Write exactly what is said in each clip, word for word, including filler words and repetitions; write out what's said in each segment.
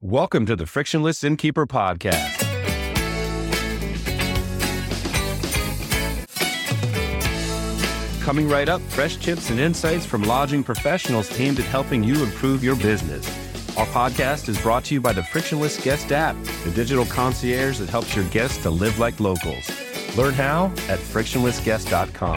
Welcome to the Frictionless Innkeeper Podcast. Coming right up, fresh tips and insights from lodging professionals aimed at helping you improve your business. Our podcast is brought to you by the Frictionless Guest app, the digital concierge that helps your guests to live like locals. Learn how at frictionless guest dot com.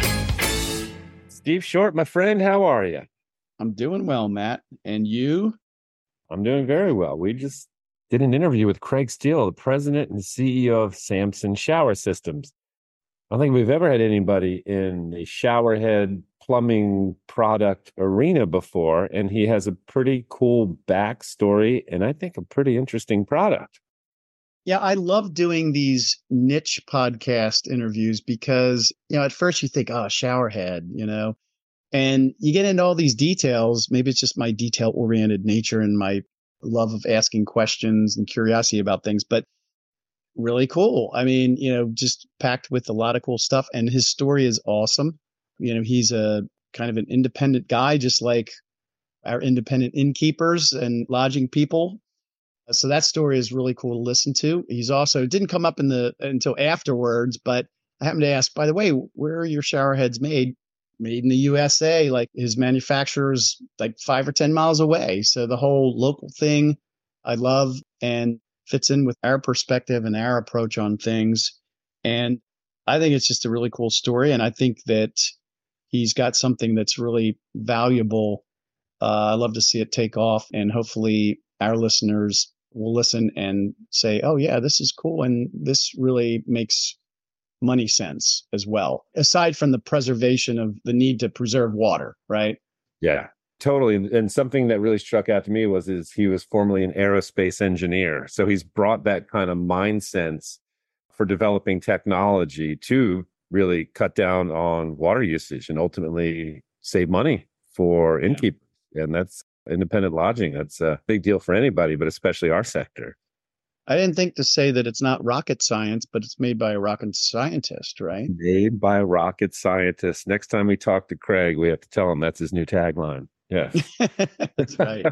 Steve Short, my friend, how are you? I'm doing well, Matt. And you? I'm doing very well. We just did an interview with Craig Steele, the president and C E O of Samson Shower Systems. I don't think we've ever had anybody in the showerhead plumbing product arena before, and he has a pretty cool backstory and I think a pretty interesting product. Yeah, I love doing these niche podcast interviews because, you know, at first you think, oh, showerhead, you know, and you get into all these details. Maybe it's just my detail-oriented nature and my love of asking questions and curiosity about things, but really cool. I mean, you know, just packed with a lot of cool stuff. And his story is awesome. You know, he's a kind of an independent guy, just like our independent innkeepers and lodging people. So that story is really cool to listen to. He's also, it didn't come up in the until afterwards, but I happened to ask, by the way, where are your shower heads made? Made in the U S A. Like his manufacturer's like five or ten miles away. So the whole local thing I love and fits in with our perspective and our approach on things. And I think it's just a really cool story. And I think that he's got something that's really valuable. Uh, I love to see it take off, and hopefully our listeners will listen and say, oh yeah, this is cool. And this really makes money sense as well, aside from the preservation of the need to preserve water, right? Yeah, totally. And something that really struck out to me was is he was formerly an aerospace engineer. So he's brought that kind of mind sense for developing technology to really cut down on water usage and ultimately save money for innkeepers. Yeah. And that's independent lodging. That's a big deal for anybody, but especially our sector. I didn't think to say that it's not rocket science, but it's made by a rocket scientist, right? Made by a rocket scientist. Next time we talk to Craig, we have to tell him that's his new tagline. Yeah. That's right.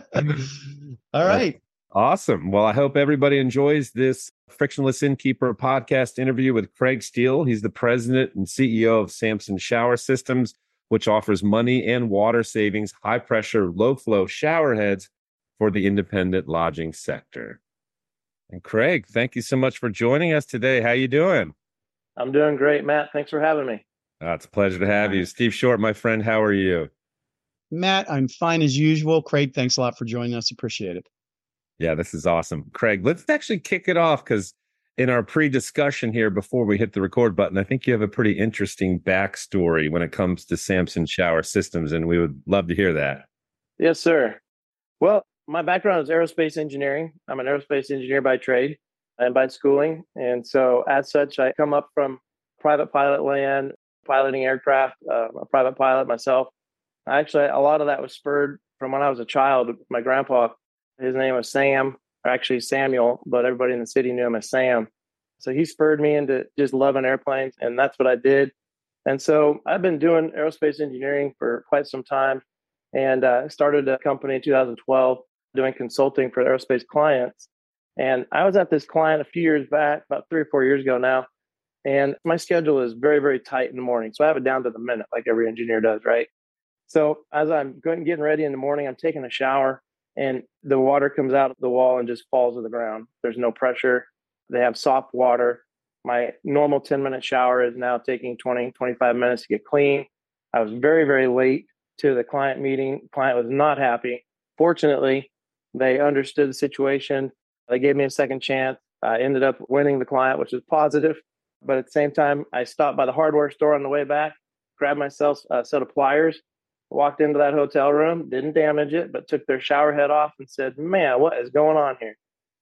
All right. Awesome. Well, I hope everybody enjoys this Frictionless Innkeeper podcast interview with Craig Steele. He's the president and C E O of Samson Shower Systems, which offers money and water savings, high pressure, low flow shower heads for the independent lodging sector. And Craig, thank you so much for joining us today. How you doing? I'm doing great, Matt. Thanks for having me. Oh, it's a pleasure to have you. Steve Short, my friend, how are you? Matt, I'm fine as usual. Craig, thanks a lot for joining us. Appreciate it. Yeah, this is awesome. Craig, let's actually kick it off because in our pre-discussion here before we hit the record button, I think you have a pretty interesting backstory when it comes to Samson Shower Systems, and we would love to hear that. Yes, sir. Well, my background is aerospace engineering. I'm an aerospace engineer by trade and by schooling. And so as such, I come up from private pilot land, piloting aircraft, uh, a private pilot myself. Actually, a lot of that was spurred from when I was a child. My grandpa, his name was Sam, or actually Samuel, but everybody in the city knew him as Sam. So he spurred me into just loving airplanes, and that's what I did. And so I've been doing aerospace engineering for quite some time, and uh, started a company in two thousand twelve doing consulting for aerospace clients. And I was at this client a few years back, about three or four years ago now, and my schedule is very, very tight in the morning. So I have it down to the minute, like every engineer does, right? So as I'm going, getting ready in the morning, I'm taking a shower, and the water comes out of the wall and just falls to the ground. There's no pressure. They have soft water. My normal ten minute shower is now taking twenty, twenty-five minutes to get clean. I was very, very late to the client meeting. The client was not happy. Fortunately, they understood the situation. They gave me a second chance. I ended up winning the client, which is positive. But at the same time, I stopped by the hardware store on the way back, grabbed myself a set of pliers, walked into that hotel room, didn't damage it, but took their shower head off and said, man, what is going on here?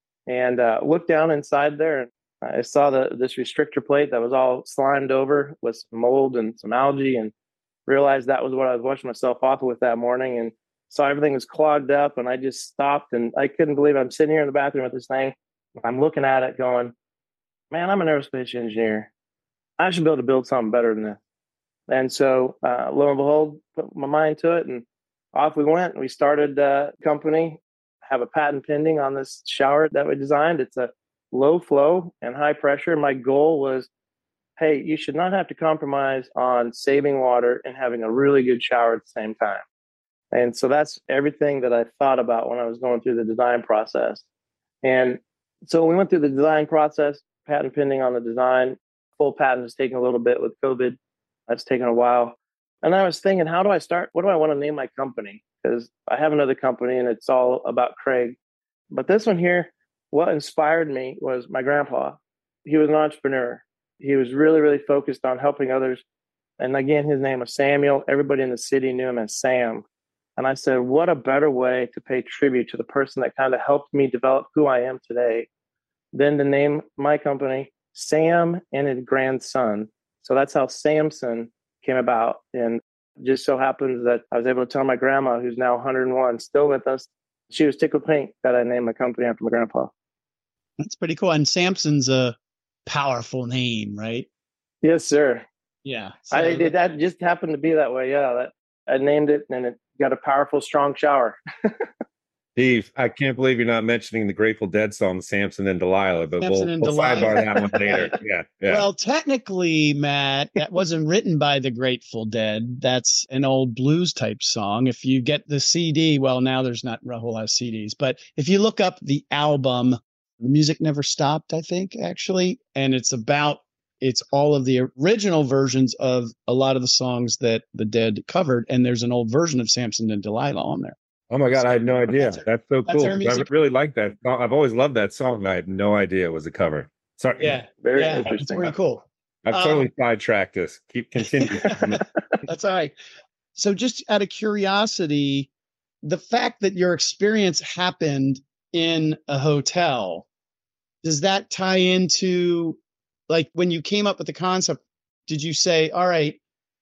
And uh, looked down inside there, and I saw the, this restrictor plate that was all slimed over with some mold and some algae, and realized that was what I was washing myself off with that morning, and saw everything was clogged up. And I just stopped, and I couldn't believe I'm sitting here in the bathroom with this thing. I'm looking at it going, man, I'm an aerospace engineer. I should be able to build something better than this. And so uh, lo and behold, put my mind to it, and off we went. We started a company, have a patent pending on this shower that we designed. It's a low flow and high pressure. My goal was, hey, you should not have to compromise on saving water and having a really good shower at the same time. And so that's everything that I thought about when I was going through the design process. And so we went through the design process, patent pending on the design. Full patent has taken a little bit with COVID. That's taken a while. And I was thinking, how do I start? What do I want to name my company? Because I have another company and it's all about Craig. But this one here, what inspired me was my grandpa. He was an entrepreneur. He was really, really focused on helping others. And again, his name was Samuel. Everybody in the city knew him as Sam. And I said, what a better way to pay tribute to the person that kind of helped me develop who I am today than to name my company Sam and his grandson. So that's how Samson came about. And it just so happens that I was able to tell my grandma, who's now one hundred and one, still with us, she was tickled pink that I named my company after my grandpa. That's pretty cool. And Samson's a powerful name, right? Yes, sir. Yeah. So, I did that just happened to be that way. Yeah. That I named it and it got a powerful, strong shower. Steve, I can't believe you're not mentioning the Grateful Dead song Samson and Delilah, but Samson we'll, and we'll Delilah. sidebar that one later. Yeah, yeah. Well, technically, Matt, that wasn't written by the Grateful Dead. That's an old blues type song. If you get the C D, well, now there's not a whole lot of C Ds, but if you look up the album, The Music Never Stopped, I think, actually, and it's about, it's all of the original versions of a lot of the songs that the Dead covered, and there's an old version of Samson and Delilah on there. Oh my God, I had no idea. That's, that's so that's cool. our music. I really like that. I've always loved that song. I had no idea it was a cover. Sorry. Yeah, very yeah, interesting. it's pretty cool. I've Um, totally sidetracked us. Keep continuing. That's all right. So just out of curiosity, the fact that your experience happened in a hotel, does that tie into, like, when you came up with the concept, did you say, all right,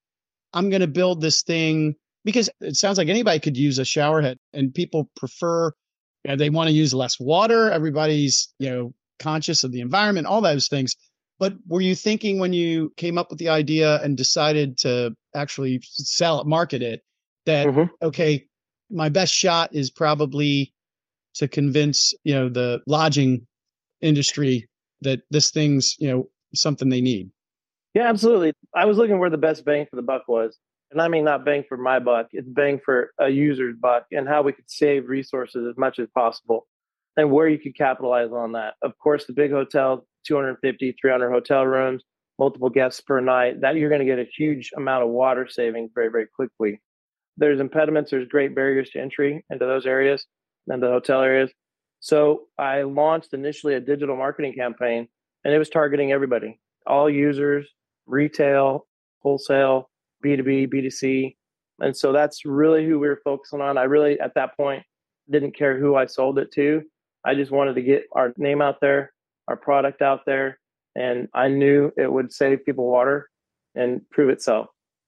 I'm going to build this thing? Because it sounds like anybody could use a shower head, and people prefer, you know, they want to use less water. Everybody's, you know, conscious of the environment, all those things. But were you thinking when you came up with the idea and decided to actually sell it, market it, that, Mm-hmm. okay, my best shot is probably to convince, you know, the lodging industry that this thing's, you know, something they need? Yeah, absolutely. I was looking where the best bang for the buck was. And I mean, not bang for my buck, it's bang for a user's buck and how we could save resources as much as possible and where you could capitalize on that. Of course, the big hotel, two hundred fifty, three hundred hotel rooms, multiple guests per night, that you're going to get a huge amount of water savings very, very quickly. There's impediments, there's great barriers to entry into those areas and the hotel areas. So I launched initially a digital marketing campaign, and it was targeting everybody, all users, retail, wholesale, B two B, B two C. And so that's really who we were focusing on. I really, at that point, didn't care who I sold it to. I just wanted to get our name out there, our product out there, and I knew it would save people water and prove itself.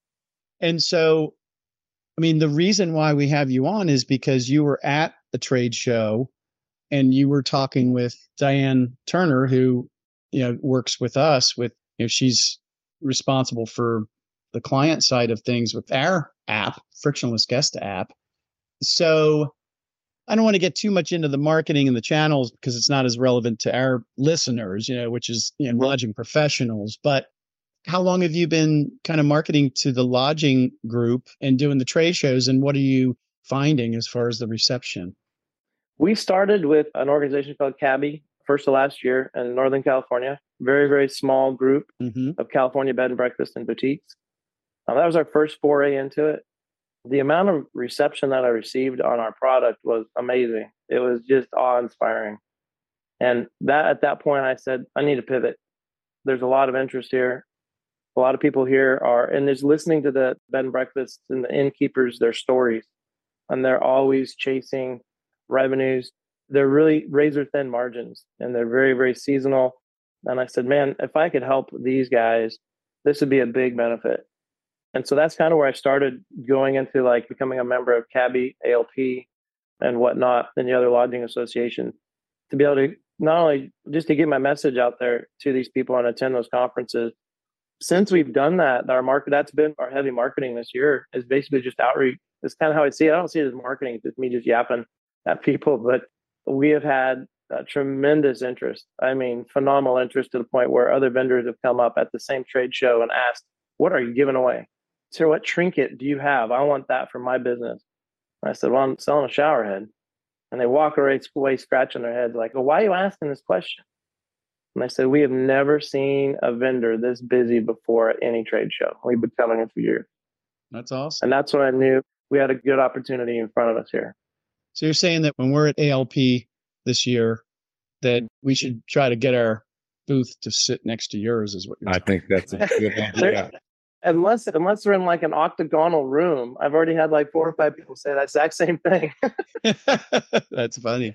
And so, I mean, the reason why we have you on is because you were at a trade show and you were talking with Diane Turner, who, you know, works with us with, you know, she's responsible for the client side of things with our app, Frictionless Guest app. So I don't want to get too much into the marketing and the channels because it's not as relevant to our listeners, you know, which is, you know, lodging professionals. But how long have you been kind of marketing to the lodging group and doing the trade shows? And what are you finding as far as the reception? We started with an organization called Cabby, first of last year in Northern California. Very, very small group Mm-hmm. of California bed and breakfast and boutiques. Um, that was our first foray into it. The amount of reception that I received on our product was amazing. It was just awe-inspiring. And that at that point, I said, I need to pivot. There's a lot of interest here. A lot of people here are, and there's listening to the bed and breakfasts and the innkeepers, their stories, and they're always chasing revenues. They're really razor thin margins, and they're very, very seasonal. And I said, man, if I could help these guys, this would be a big benefit. And so that's kind of where I started going into like becoming a member of Cabby, A L P, and whatnot, and the other lodging associations, to be able to not only just to get my message out there to these people and attend those conferences. Since we've done that, our market, that's been our heavy marketing this year, is basically just outreach. That's kind of how I see it. I don't see it as marketing. It's just me just yapping. at people, but we have had uh, tremendous interest. I mean, phenomenal interest to the point where other vendors have come up at the same trade show and asked, what are you giving away? Sir, what trinket do you have? I want that for my business. And I said, well, I'm selling a shower head. And they walk away, away scratching their heads like, well, why are you asking this question? And I said, we have never seen a vendor this busy before at any trade show. We've been coming in for years. That's awesome. And that's when I knew we had a good opportunity in front of us here. So you're saying that when we're at A L P this year, that we should try to get our booth to sit next to yours is what you're I saying. think that's a good idea. Unless, unless they're in like an octagonal room. I've already had like four or five people say that exact same thing. That's funny.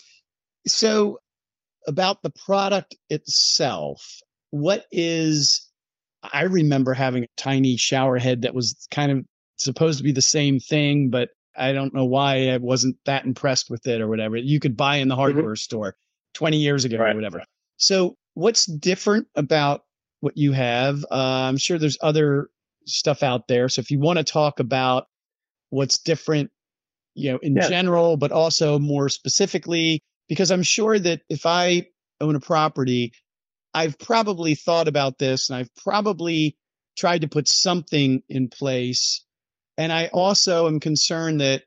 So about the product itself, what is, I remember having a tiny shower head that was kind of supposed to be the same thing, but I don't know why I wasn't that impressed with it or whatever. You could buy in the hardware mm-hmm. store twenty years ago right. or whatever. So what's different about what you have? Uh, I'm sure there's other stuff out there. So if you want to talk about what's different, you know, in yeah. general, but also more specifically, because I'm sure that if I own a property, I've probably thought about this and I've probably tried to put something in place. And I also am concerned that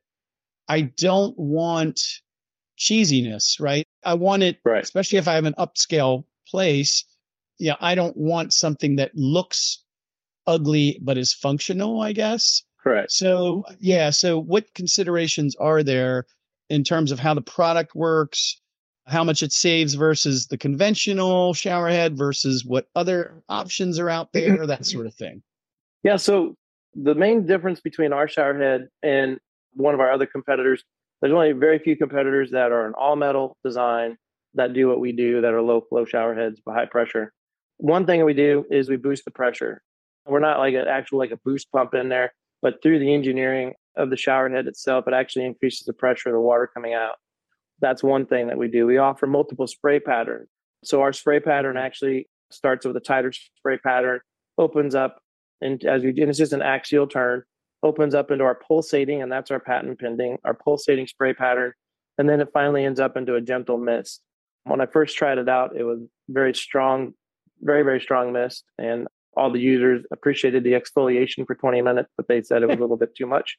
I don't want cheesiness, right? I want it, right. especially if I have an upscale place. Yeah, I don't want something that looks ugly but is functional, I guess. Correct. So, yeah. So what considerations are there in terms of how the product works, how much it saves versus the conventional shower head versus what other options are out there, that sort of thing? Yeah. So the main difference between our shower head and one of our other competitors, there's only very few competitors that are an all metal design that do what we do, that are low flow shower heads but high pressure. One thing we do is we boost the pressure. We're not like an actual like a boost pump in there, but through the engineering of the shower head itself, it actually increases the pressure of the water coming out. That's one thing that we do. We offer multiple spray patterns. So our spray pattern actually starts with a tighter spray pattern, opens up, and as we and it's just an axial turn, opens up into our pulsating, and that's our patent pending, our pulsating spray pattern. And then it finally ends up into a gentle mist. When I first tried it out, it was very strong, very, very strong mist. And all the users appreciated the exfoliation for twenty minutes, but they said it was a little bit too much.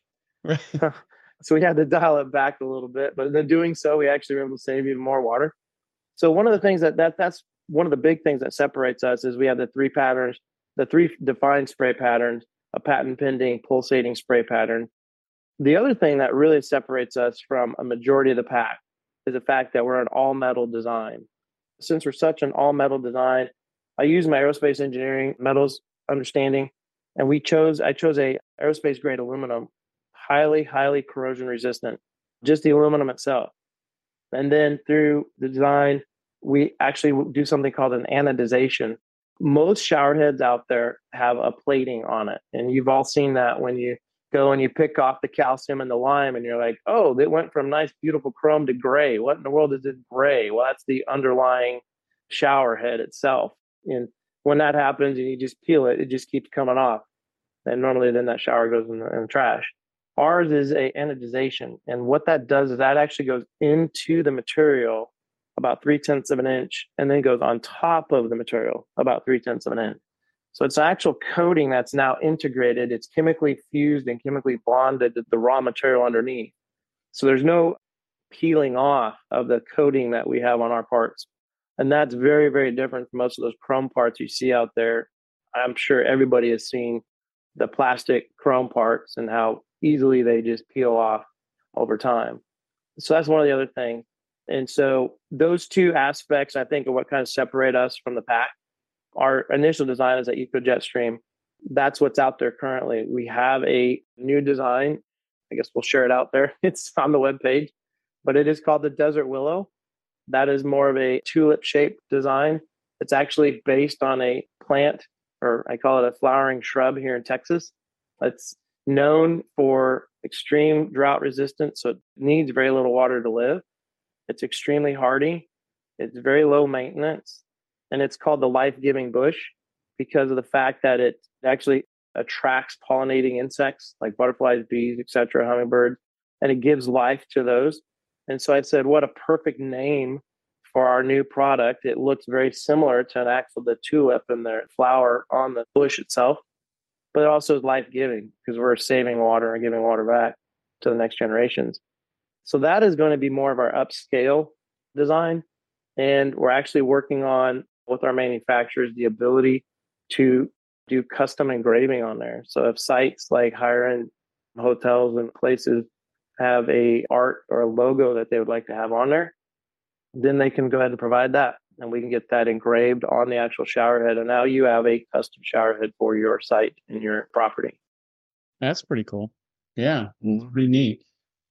So we had to dial it back a little bit. But in doing so, we actually were able to save even more water. So one of the things that, that that's one of the big things that separates us is we have the three patterns, the three defined spray patterns, a patent pending pulsating spray pattern. The other thing that really separates us from a majority of the pack is the fact that we're an all metal design. Since we're such an all metal design, I use my aerospace engineering metals understanding, and we chose, I chose a aerospace grade aluminum, highly, highly corrosion resistant, just the aluminum itself. And then through the design, we actually do something called an anodization. Most shower heads out there have a plating on it. And you've all seen that when you go and you pick off the calcium and the lime and you're like, oh, it went from nice, beautiful chrome to gray. What in the world is it gray? Well, that's the underlying shower head itself. And when that happens and you just peel it, it just keeps coming off. And normally then that shower goes in the, in the trash. Ours is a anodization. And what that does is that actually goes into the material about three tenths of an inch and then goes on top of the material about three tenths of an inch. So it's an actual coating that's now integrated. It's chemically fused and chemically bonded to the raw material underneath. So there's no peeling off of the coating that we have on our parts. And that's very, very different from most of those chrome parts you see out there. I'm sure everybody has seen the plastic chrome parts and how easily they just peel off over time. So that's one of the other things. And so those two aspects, I think, are what kind of separate us from the pack. Our initial design is at EcoJetStream. That's what's out there currently. We have a new design. I guess we'll share it out there. It's on the webpage, but it is called the Desert Willow. That is more of a tulip-shaped design. It's actually based on a plant, or I call it a flowering shrub here in Texas. It's known for extreme drought resistance, so it needs very little water to live. It's extremely hardy. It's very low maintenance. And it's called the life-giving bush because of the fact that it actually attracts pollinating insects like butterflies, bees, et cetera, hummingbirds, and it gives life to those. And so I said, what a perfect name for our new product. It looks very similar to an actual the tulip and the flower on the bush itself, but it also is life giving because we're saving water and giving water back to the next generations. So that is going to be more of our upscale design. And we're actually working on with our manufacturers the ability to do custom engraving on there. So if sites like higher end hotels and places have a art or a logo that they would like to have on there, then they can go ahead and provide that. And we can get that engraved on the actual shower head. And now you have a custom shower head for your site and your property. That's pretty cool. Yeah, pretty neat.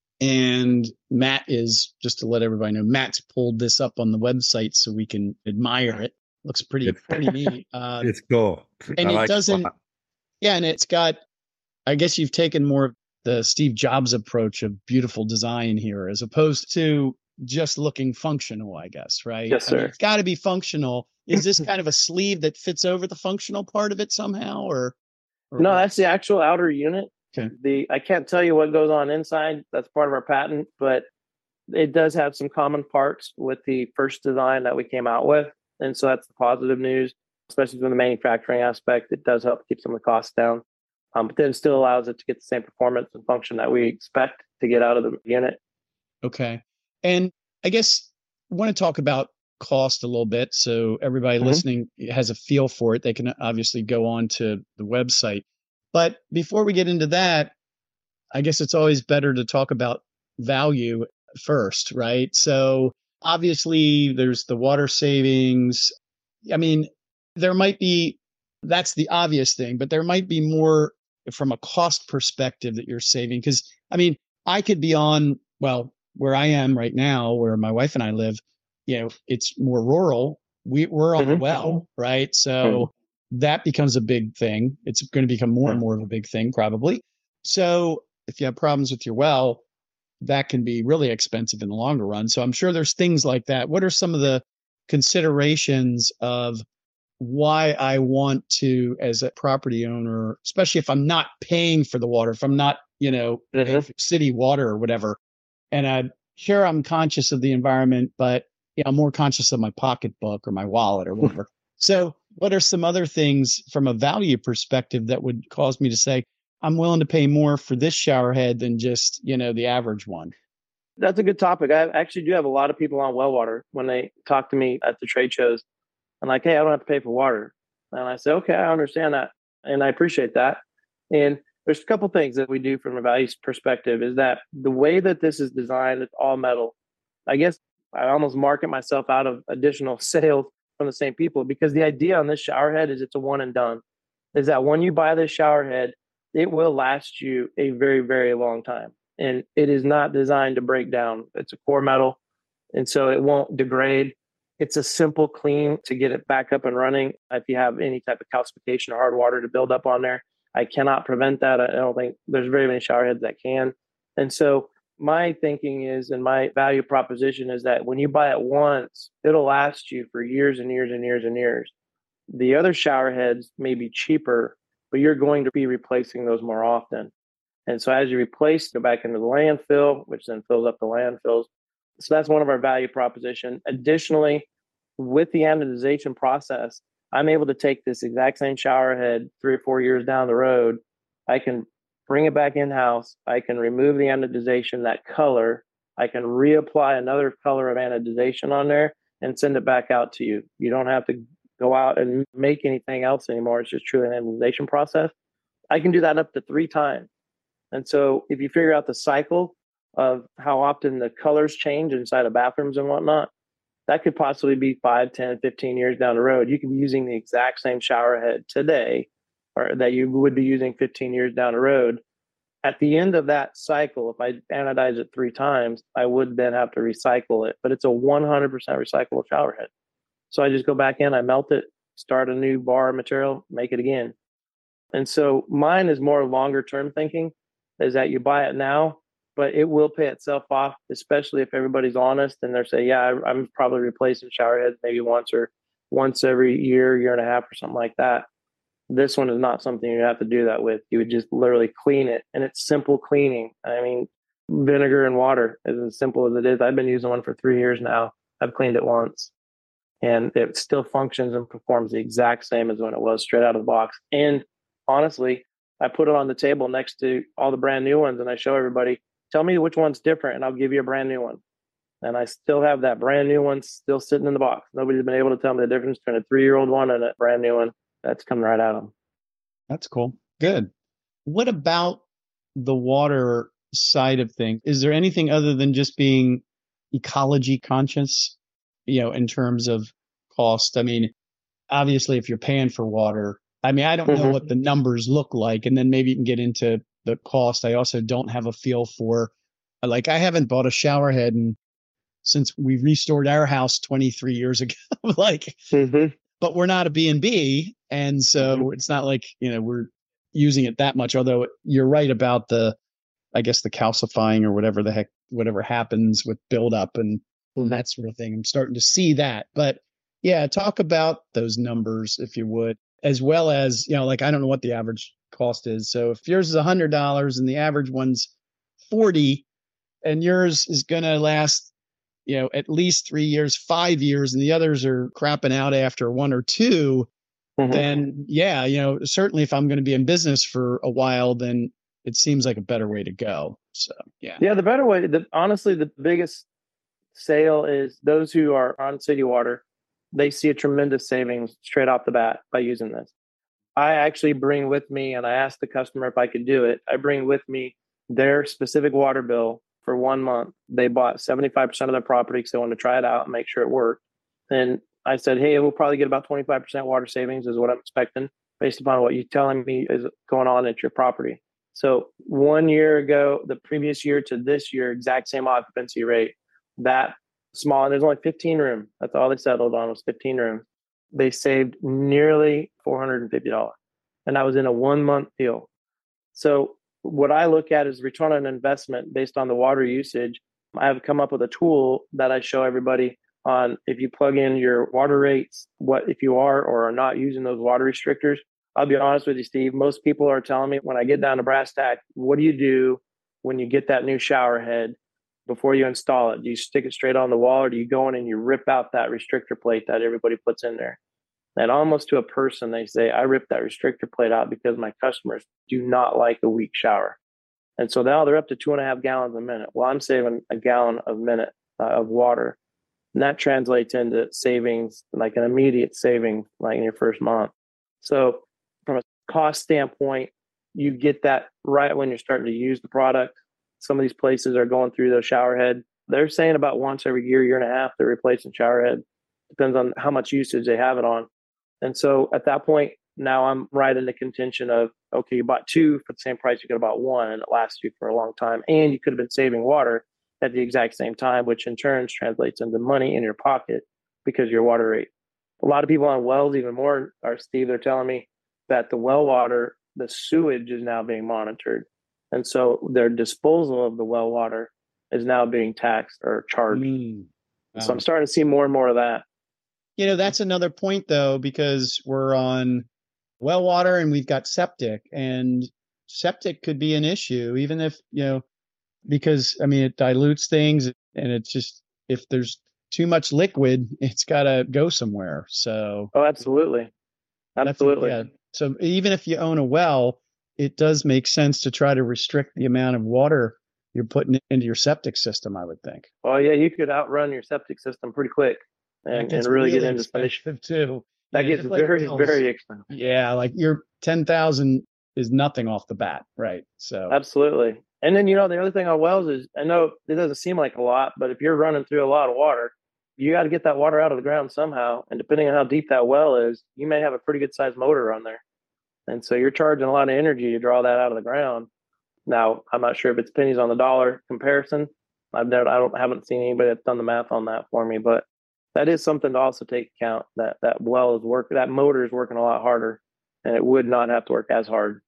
And Matt is, just to let everybody know, Matt's pulled this up on the website so we can admire it. Looks pretty, It's, pretty neat. Uh, it's cool. and I it like doesn't, it. yeah, and it's got, I guess you've taken more of the Steve Jobs approach of beautiful design here, as opposed to just looking functional, I guess, right? Yes, sir. I mean, it's got to be functional. Is this kind of a sleeve that fits over the functional part of it somehow, or? or no, that's the actual outer unit. Okay. The I can't tell you what goes on inside. That's part of our patent, but it does have some common parts with the first design that we came out with. And so that's the positive news, especially from the manufacturing aspect. It does help keep some of the costs down. Um, but then it still allows it to get the same performance and function that we expect to get out of the unit. Okay. And I guess I want to talk about cost a little bit. So everybody mm-hmm. listening has a feel for it. They can obviously go on to the website. But before we get into that, I guess it's always better to talk about value first, right? So obviously there's the water savings. I mean, there might be, that's the obvious thing, but there might be more from a cost perspective that you're saving. Because, I mean, I could be on, well, where I am right now, where my wife and I live, you know, it's more rural. We, we're on mm-hmm. the well, right? So mm-hmm. that becomes a big thing. It's going to become more and more of a big thing, probably. So if you have problems with your well, that can be really expensive in the longer run. So I'm sure there's things like that. What are some of the considerations of why I want to, as a property owner, especially if I'm not paying for the water, if I'm not, you know, mm-hmm. city water or whatever, and I'm sure I'm conscious of the environment, but yeah, I'm more conscious of my pocketbook or my wallet or whatever. So what are some other things from a value perspective that would cause me to say, I'm willing to pay more for this shower head than just, you know, the average one? That's a good topic. I actually do have a lot of people on well water when they talk to me at the trade shows. I'm like, hey, I don't have to pay for water. And I say, okay, I understand that. And I appreciate that. And there's a couple things that we do from a value perspective is that the way that this is designed, it's all metal. I guess I almost market myself out of additional sales from the same people because the idea on this shower head is it's a one and done. Is that when you buy this shower head, it will last you a very, very long time. And it is not designed to break down. It's a core metal. And so it won't degrade. It's a simple clean to get it back up and running. If you have any type of calcification or hard water to build up on there, I cannot prevent that. I don't think there's very many shower heads that can. And so my thinking is, and my value proposition is that when you buy it once, it'll last you for years and years and years and years. The other shower heads may be cheaper, but you're going to be replacing those more often. And so as you replace, go back into the landfill, which then fills up the landfills. So that's one of our value proposition. Additionally, with the anodization process, I'm able to take this exact same shower head three or four years down the road. I can bring it back in-house. I can remove the anodization, that color. I can reapply another color of anodization on there and send it back out to you. You don't have to go out and make anything else anymore. It's just truly an anodization process. I can do that up to three times. And so if you figure out the cycle of how often the colors change inside of bathrooms and whatnot, that could possibly be five, ten, fifteen years down the road. You could be using the exact same shower head today or that you would be using fifteen years down the road. At the end of that cycle, if I anodize it three times, I would then have to recycle it. But it's a one hundred percent recyclable shower head. So I just go back in, I melt it, start a new bar of material, make it again. And so mine is more longer term thinking, is that you buy it now, but it will pay itself off, especially if everybody's honest and they're saying, yeah, I'm probably replacing shower heads maybe once or once every year, year and a half or something like that. This one is not something you have to do that with. You would just literally clean it, and it's simple cleaning. I mean, vinegar and water is as simple as it is. I've been using one for three years now. I've cleaned it once and it still functions and performs the exact same as when it was straight out of the box. And honestly, I put it on the table next to all the brand new ones and I show everybody, tell me which one's different and I'll give you a brand new one. And I still have that brand new one still sitting in the box. Nobody's been able to tell me the difference between a three-year-old one and a brand new one. That's coming right out of them. That's cool. Good. What about the water side of things? Is there anything other than just being ecology conscious, you know, in terms of cost? I mean, obviously, if you're paying for water, I mean, I don't know Mhm. what the numbers look like, and then maybe you can get into the cost. I also don't have a feel for, like, I haven't bought a shower head in, since we restored our house twenty-three years ago. Like, Mhm. but we're not a B and B, and so Mhm. it's not like, you know, we're using it that much. Although you're right about the, I guess the calcifying or whatever the heck, whatever happens with buildup and that sort of thing. I'm starting to see that. But yeah, talk about those numbers if you would, as well as, you know, like, I don't know what the average cost is. So if yours is a hundred dollars and the average one's forty, and yours is going to last, you know, at least three years, five years, and the others are crapping out after one or two, Mhm. then yeah, you know, certainly if I'm going to be in business for a while, then it seems like a better way to go. So yeah. Yeah, the better way, the, honestly, the biggest sale is those who are on city water. They see a tremendous savings straight off the bat by using this. I actually bring with me, and I asked the customer if I could do it. I bring with me their specific water bill for one month. They bought seventy-five percent of their property because they wanted to try it out and make sure it worked. And I said, hey, we'll probably get about twenty-five percent water savings is what I'm expecting based upon what you're telling me is going on at your property. So one year ago, the previous year to this year, exact same occupancy rate. That small, and there's only fifteen rooms. That's all they settled on was fifteen rooms. They saved nearly four hundred fifty dollars. And that was in a one month deal. So what I look at is return on investment based on the water usage. I have come up with a tool that I show everybody on if you plug in your water rates, what if you are or are not using those water restrictors. I'll be honest with you, Steve. Most people are telling me when I get down to brass tack, what do you do when you get that new shower head before you install it? Do you stick it straight on the wall or do you go in and you rip out that restrictor plate that everybody puts in there? And almost to a person, they say, I ripped that restrictor plate out because my customers do not like a weak shower. And so now they're up to two and a half gallons a minute. Well, I'm saving a gallon a minute uh, of water. And that translates into savings, like an immediate saving, like in your first month. So from a cost standpoint, you get that right when you're starting to use the product. Some of these places are going through those shower head. They're saying about once every year, year and a half, they're replacing shower head. Depends on how much usage they have it on. And so at that point, now I'm right in the contention of, okay, you bought two for the same price you could have bought one, and it lasts you for a long time. And you could have been saving water at the exact same time, which in turn translates into money in your pocket because of your water rate. A lot of people on wells, even more, are Steve, they're telling me that the well water, the sewage is now being monitored. And so their disposal of the well water is now being taxed or charged. Mm, wow. So wow. I'm starting to see more and more of that. You know, that's another point, though, because we're on well water and we've got septic, and septic could be an issue, even if, you know, because, I mean, it dilutes things and it's just, if there's too much liquid, it's got to go somewhere. So, oh, absolutely. Absolutely. Yeah. So even if you own a well, it does make sense to try to restrict the amount of water you're putting into your septic system, I would think. Oh, yeah, you could outrun your septic system pretty quick. And, and really, really get into some issues too. That you know, gets like very, bills. very expensive. Yeah, like your ten thousand is nothing off the bat, right? So absolutely. And then, you know, the other thing on wells is, I know it doesn't seem like a lot, but if you're running through a lot of water, you got to get that water out of the ground somehow. And depending on how deep that well is, you may have a pretty good sized motor on there. And so you're charging a lot of energy to draw that out of the ground. Now, I'm not sure if it's pennies on the dollar comparison. I've never, I don't haven't seen anybody that's done the math on that for me, but that is something to also take account, that that well is work, that motor is working a lot harder, and it would not have to work as hard.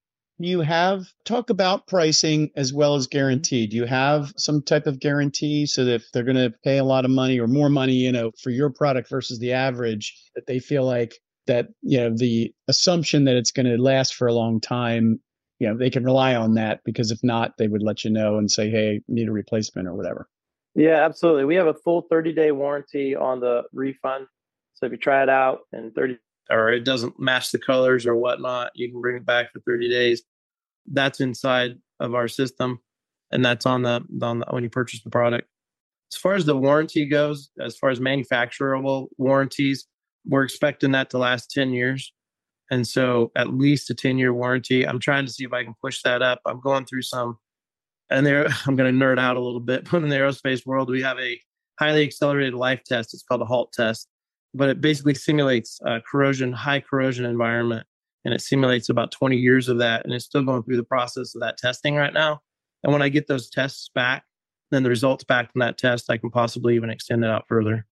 You have talk about pricing as well as guarantee. Do you have some type of guarantee so that if they're going to pay a lot of money or more money, you know, for your product versus the average, that they feel like that, you know, the assumption that it's going to last for a long time you know, they can rely on that, because if not, they would let you know and say, hey, need a replacement or whatever. Yeah, absolutely. We have a full thirty day warranty on the refund. So if you try it out and thirty or it doesn't match the colors or whatnot, you can bring it back for thirty days. That's inside of our system, and that's on the on the, when you purchase the product. As far as the warranty goes, as far as manufacturable warranties, we're expecting that to last ten years. And so at least a ten year warranty. I'm trying to see if I can push that up. I'm going through some, and there I'm going to nerd out a little bit, but in the aerospace world, we have a highly accelerated life test. It's called a HALT test, but it basically simulates a corrosion, high corrosion environment. And it simulates about twenty years of that. And it's still going through the process of that testing right now. And when I get those tests back, then the results back from that test, I can possibly even extend it out further.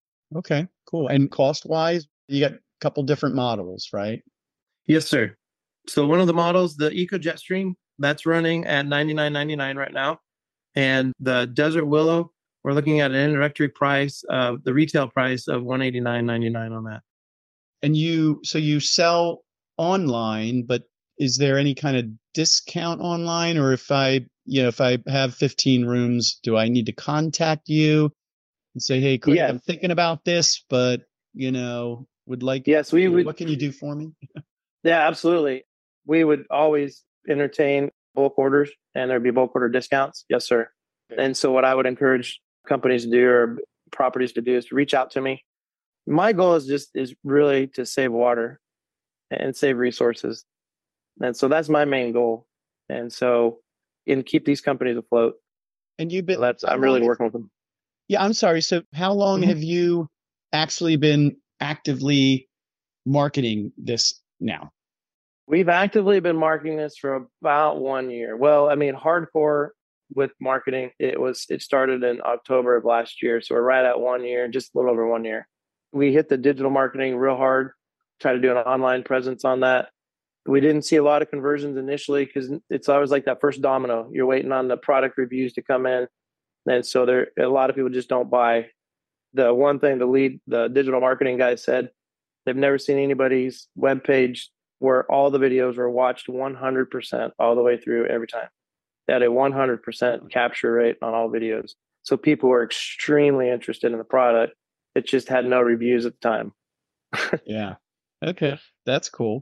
Okay, cool. And cost wise, you got a couple different models, right? Yes, sir. So one of the models, the EcoJet Stream, that's running at ninety-nine ninety-nine right now. And the Desert Willow, we're looking at an introductory price, uh, the retail price of one hundred eighty-nine ninety-nine on that. And you, so you sell online, but is there any kind of discount online? Or if I, you know, if I have fifteen rooms, do I need to contact you and say, hey, Craig, Yeah. I'm thinking about this, but, you know, would like, Yes, we you know, would. what can you do for me? Yeah, absolutely. We would always entertain bulk orders, and there'd be bulk order discounts. Yes, sir. Okay. And so what I would encourage companies to do or properties to do is to reach out to me. My goal is just is really to save water and save resources. And so that's my main goal. And so and keep these companies afloat. And you've been, So that's how I'm really long- working with them. Yeah, I'm sorry. So how long Mhm. have you actually been actively marketing this now? We've actively been marketing this for about one year. Well, I mean, hardcore with marketing, it was it started in October of last year. So we're right at one year, just a little over one year. We hit the digital marketing real hard, try to do an online presence on that. We didn't see a lot of conversions initially because it's always like that first domino. You're waiting on the product reviews to come in. And so there a lot of people just don't buy. The one thing the lead, the digital marketing guy said, they've never seen anybody's webpage where all the videos were watched one hundred percent all the way through every time. They had a one hundred percent capture rate on all videos. So people were extremely interested in the product. It just had no reviews at the time. Yeah. Okay. That's cool.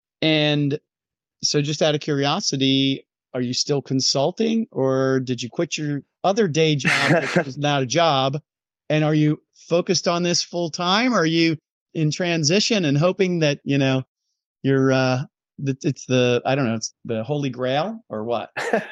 And so just out of curiosity, are you still consulting, or did you quit your other day job, which is not a job? And are you focused on this full time? Or are you in transition and hoping that, you know, you're, uh, that it's the, I don't know, it's the Holy Grail or what?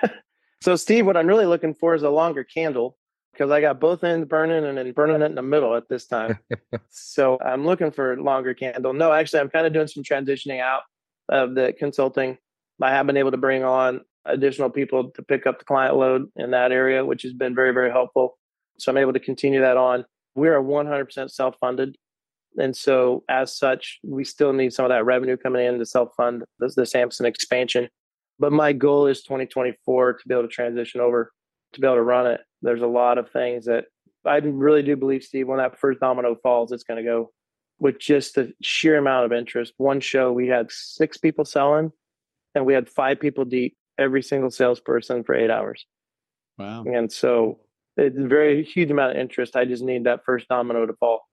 So Steve, what I'm really looking for is a longer candle because I got both ends burning and then burning it in the middle at this time. So I'm looking for a longer candle. No, actually, I'm kind of doing some transitioning out of the consulting. I have been able to bring on additional people to pick up the client load in that area, which has been very, very helpful. So I'm able to continue that on. We are one hundred percent self-funded. And so as such, we still need some of that revenue coming in to self-fund the, the Samson expansion. But my goal is twenty twenty-four to be able to transition over, to be able to run it. There's a lot of things that I really do believe, Steve, when that first domino falls, it's going to go with just the sheer amount of interest. One show, we had six people selling, and we had five people deep, every single salesperson for eight hours. Wow. And so it's a very huge amount of interest. I just need that first domino to fall.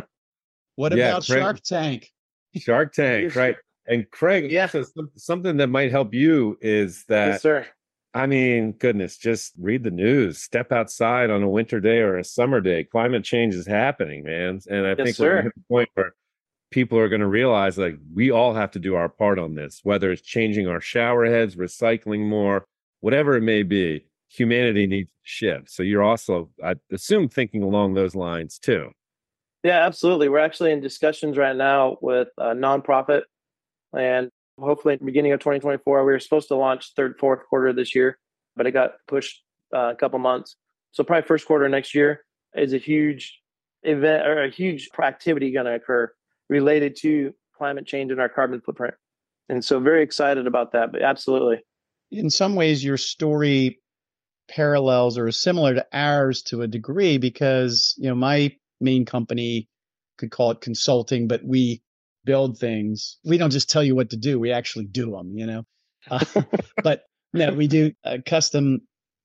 What Yeah, about Craig- Shark Tank? Shark Tank, right? And Craig, Yeah. so some- something that might help you is that, Yes, sir. I mean, goodness, just read the news, step outside on a winter day or a summer day. Climate change is happening, man. And I Yes, think sir. we're at the point where people are going to realize like we all have to do our part on this, whether it's changing our shower heads, recycling more, whatever it may be. Humanity needs to shift. So you're also, I assume, thinking along those lines too. Yeah, absolutely. We're actually in discussions right now with a nonprofit, and hopefully in the beginning of twenty twenty-four, we were supposed to launch third, fourth quarter this year, but it got pushed uh, a couple months. So probably first quarter next year is a huge event or a huge activity going to occur related to climate change and our carbon footprint. And so very excited about that, but absolutely. In some ways, your story parallels or is similar to ours to a degree, because, you know, my main company, could call it consulting, but we build things. We don't just tell you what to do. We actually do them, you know? Uh, but no, we do uh, custom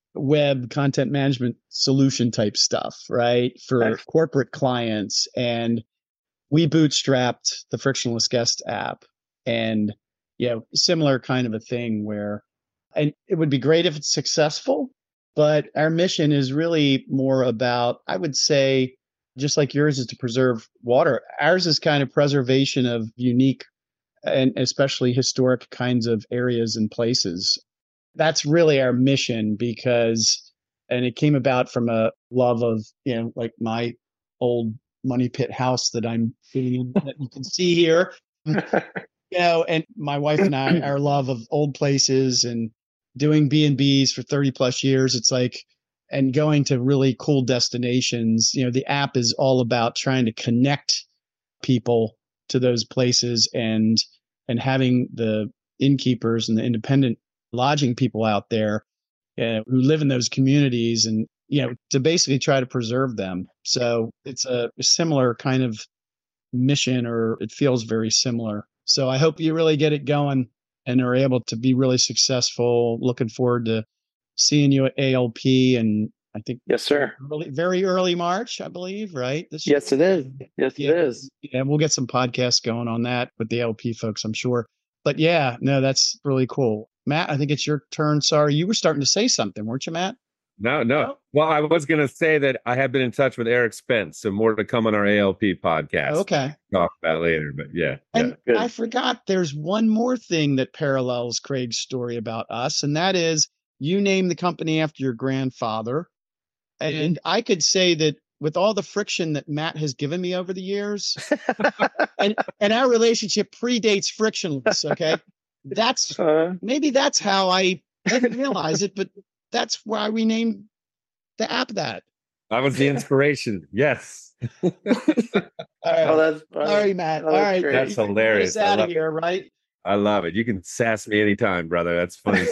web content management solution type stuff, right? For Excellent. Corporate clients. And we bootstrapped the Frictionless Guest app, and, you know, similar kind of a thing where, and it would be great if it's successful, but our mission is really more about, I would say, just like yours is to preserve water. Ours is kind of preservation of unique and especially historic kinds of areas and places. That's really our mission, because, and it came about from a love of, you know, like my old money pit house that I'm sitting in that you can see here, you know, and my wife and I, our love of old places and doing B and B's for thirty plus years. It's like, and going to really cool destinations. You know, the app is all about trying to connect people to those places, and, and having the innkeepers and the independent lodging people out there uh, who live in those communities, and, you know, to basically try to preserve them. So it's a similar kind of mission, or it feels very similar. So I hope you really get it going and are able to be really successful. Looking forward to seeing you at A L P, and I think yes, sir. Early, very early March, I believe, right? This yes, year? It is. Yes, yeah, it is. Yeah, we'll get some podcasts going on that with the A L P folks, I'm sure. But yeah, no, that's really cool. Matt, I think it's your turn. Sorry, you were starting to say something, weren't you, Matt? No, no. Well, I was going to say that I have been in touch with Eric Spence, so more to come on our A L P podcast. Okay. Talk about later, but yeah. And yeah. I forgot there's one more thing that parallels Craig's story about us, and that is you named the company after your grandfather. And I could say that with all the friction that Matt has given me over the years, and, and our relationship predates Frictionless, okay? That's uh, maybe that's how I didn't realize it, but that's why we named the app that. That was the inspiration. Yes. All right. Oh, that's funny. All right, Matt. Oh, All right. great. That's hilarious. Get us out of here, right? I love it. You can sass me anytime, brother. That's funny.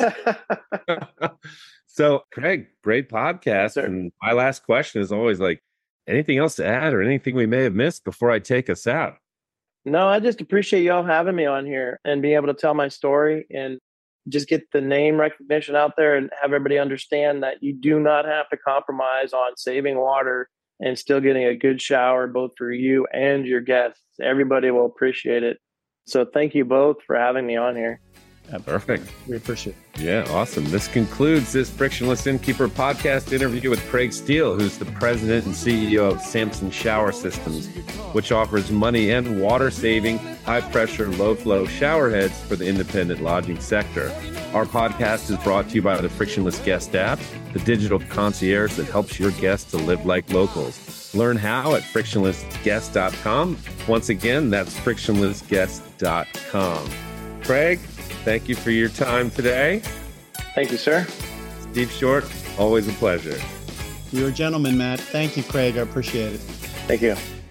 So, Craig, great podcast. Sure. And my last question is always like, anything else to add or anything we may have missed before I take us out? No, I just appreciate y'all having me on here and being able to tell my story and just get the name recognition out there and have everybody understand that you do not have to compromise on saving water and still getting a good shower, both for you and your guests. Everybody will appreciate it. So thank you both for having me on here. Yeah, perfect. We appreciate it. Yeah, awesome. This concludes this Frictionless Innkeeper podcast interview with Craig Steele, who's the president and C E O of Samson Shower Systems, which offers money and water-saving, high-pressure, low-flow shower heads for the independent lodging sector. Our podcast is brought to you by the Frictionless Guest app, the digital concierge that helps your guests to live like locals. Learn how at frictionless guest dot com. Once again, that's frictionless guest dot com. Craig, thank you for your time today. Thank you, sir. Steve Short, always a pleasure. You're a gentleman, Matt. Thank you, Craig. I appreciate it. Thank you.